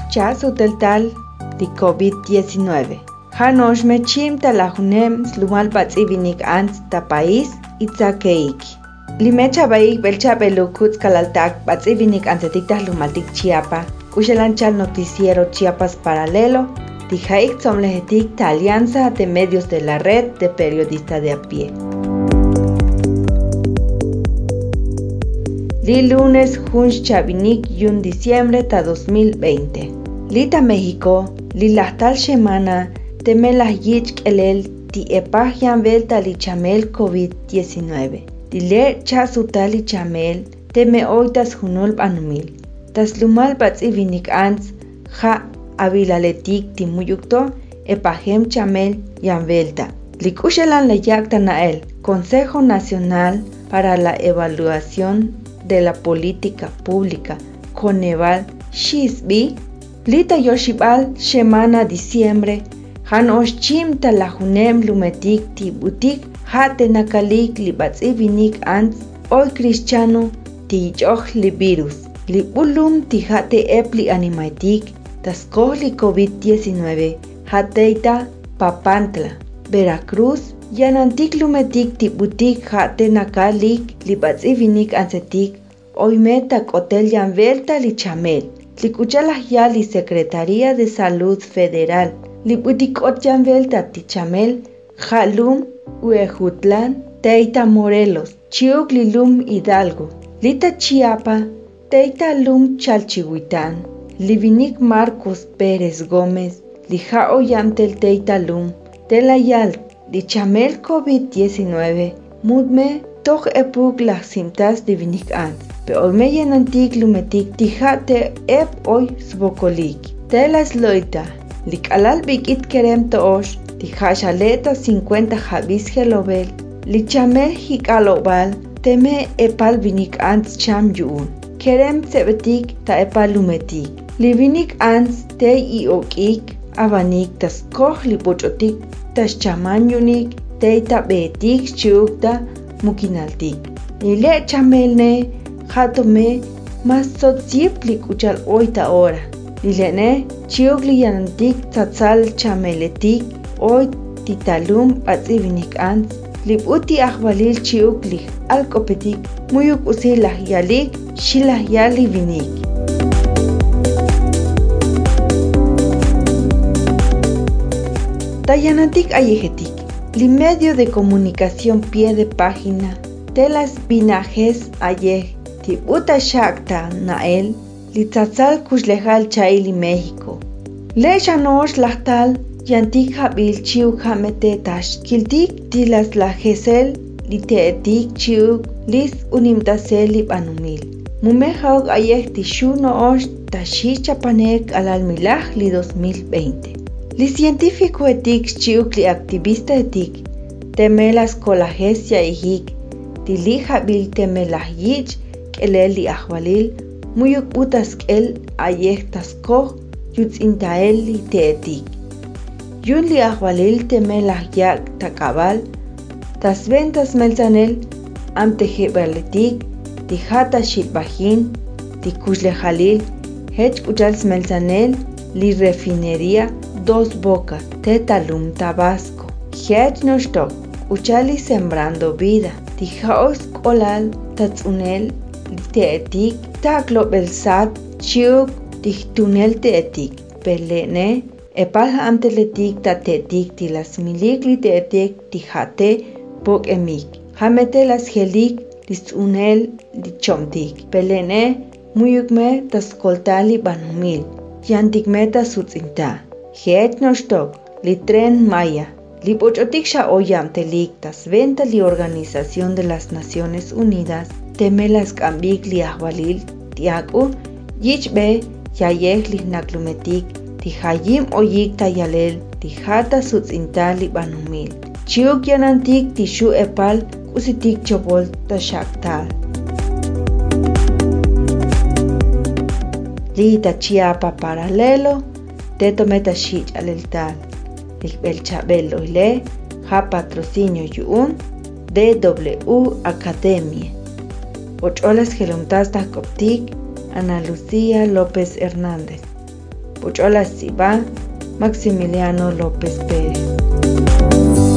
chasu teltal di COVID-19. Hanosh mechim talahunem slumal patzivinik ants ta país itzakeiki. Limecha baik belcha belukutz kalaltak patzivinik antetitas lumaltik Chiapa. Kushelanchal noticiero Chiapas Paralelo. Tijaik tzomlehetik ta Alianza de Medios de la Red de Periodistas de a pie. Li lunes junch chavinik yun diciembre ta 2020. Lita México, li lahtal semana temelah yich elel ti epahyan velta li chamel COVID-19. Dile chasuta li chamel teme oitas junul banumil. Tas lumal patzivinik ants ja avilaletik ti muyukto epahem chamel yan velta. Likushelan leyakta nael, Consejo Nacional para la Evaluación de la Política Pública, Coneval, Shisbi, Lita Yoshibal, Semana Diciembre, Han Oshchim talahunem lumetik ti butik, hate nakalik li batzivinik ants, oi cristiano ti yoch li virus, li ulum ti hate epli animaitik, taskoh li COVID-19, hateita Papantla, Veracruz, yanantik lumetik ti butik hate nakalik li batzivinik ansetik, oimeta hotel yan velta li chamel. Likuchalah ya li Secretaría de Salud Federal, li butikot yan velta ti chamel, Jalum, Huejutlan, Teita Morelos, Chiuk li lum Hidalgo, Lita Chiapa, Teita lum Chalchihuitán, Livinik Marcos Pérez Gómez, li jao yan tel Teita lum, Telayal, li chamel COVID-19, mudme toch epuk las cintas divinik ants. Peolmeyen antik lumetik tijate ep oi svokolik. Telas loita, lik alal bikit kerem toosh, tijashaleta 50 javis gelobel, lichamel hikalobal, teme epal vinik ants cham yuun. Kerem sebetik ta epal lumetik. Livinik ants te I okik, abanik tas koh lipochotik, tas chaman yunik, teita betik chiukta mukinaltik. Nile chamelne, Hatome mas sotzip likuchal oita hora. Lilene chiugli yanantik tzatzal chameletik oit titalum patzivinik ants. Libuti achbalil chiugli alkopetik muyuk usilah yalik shilah yali vinik. Tayanantik ayejetik. Li medio de comunicación pie de página de las binajes ayej. Tibuta shakta nael, li tzatzal kushlejal chaili México. Le shanosh lahtal, yantik habil chiuk hamete kiltik tilas la gesel, li teetik chiuk, lis unimtasel li banumil. Mumejaug ayek tishu noosh tashi chapanek alalmilah li 2020. Li científico etik chiuk li activista etik, temelas colagesia ihik, tili habil temelah yich, eleli ahwalil, muyuk utas el ayeh taskoh, yuts intael li teetik. Yun li ahwalil temelah yak takabal, tas ventas melzanel, amtejebaletik, tijata shilbahin, tikuslejalil, hech uchals melzanel, li refinería Dos Bocas, Tetalum Tabasco, hech noshtok, uchali sembrando vida, tijaos kolal, tatsunel, teetik, taklobelsat, chiuk, tihtunel teetik, pelene, epal amteletik tatetik tilas milik li teetik tijate pok emik, hamete las gelik lisunel lichomtik, pelene, muyukme taskoltali banumil, yantikmeta sutzinta, het noshtok, li tren maya, li pochotik oyam telik tas venta li Organización de las Naciones Unidas, temelas kambik li ahwalil, tiaku, yichbe, yayeh li naklumetik, tijayim oyik tayalel, tijata sutzinta li banumil. Chiuk yanantik tishu epal, kusitik chopol tashaktal. Lita Chiapa Paralelo, tetometa shich aleltal. El chabelo ile, ja patrocinio yuun, DW Academia. Ocholas gelomtastas coptic, Ana Lucía López Hernández. Puchola Siba, Maximiliano López Pérez.